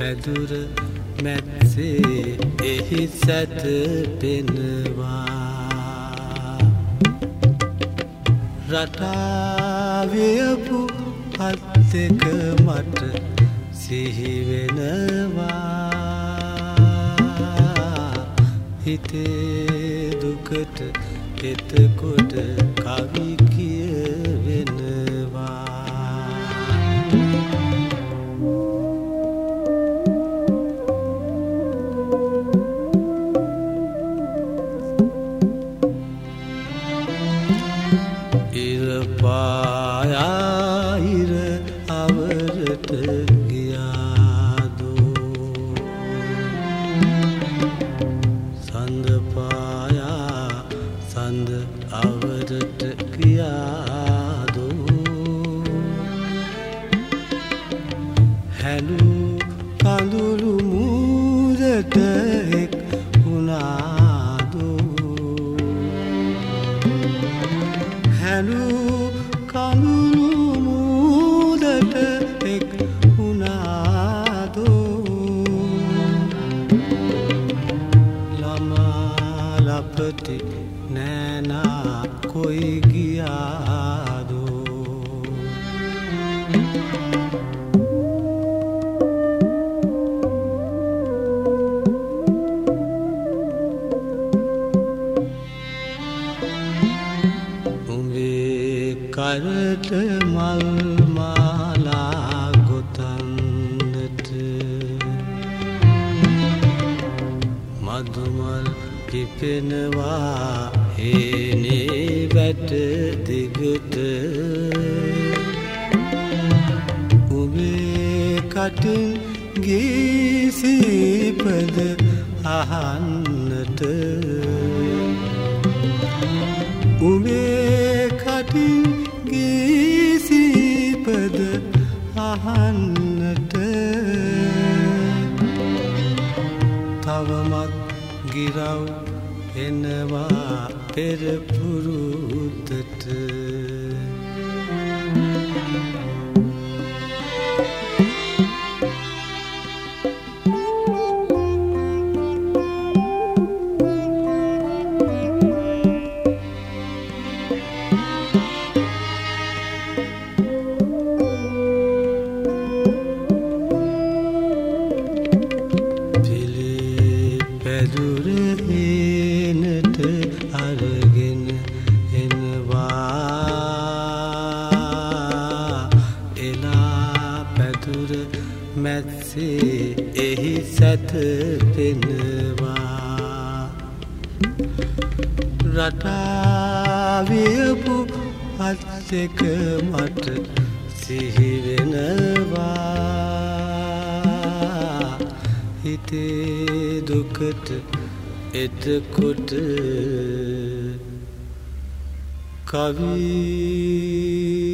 පැදුර මැත්සේ එහි සැතපෙනවා රටාවියපු අත් දෙක මට සිහිවෙනවා හිතේ දුකට එතකොට කවි කියවෙනවා පායාහිර අවරට ගියාදෝ සඳ පායා සඳ අවරට ගියාදෝ හැලු කඳුළු මූදට එක් වුණාදෝ හැලු කඳුළු මූදට එක් වුණාදෝ ළමා ලපටි නෑනා කොයි ගියාදෝ කරට මල් මාලා ගොතන්නට මදුමල් පිපෙනවා හේනේ වැට දිගට උඹේ කටින් ගීසීපද අහන්නට උඹේ කටින් ගීසීපද අහන්නට තවමත් ගිරව් එනවා පෙරපුරුද්දට පැදුරහේනට අරගෙන එනවා එලා පැදුර මැත්සේ එහි සැතපෙනවා රටාවියපු අත් දෙක මට සිහිවෙනවා හිතේ දුකට එතකොට කවි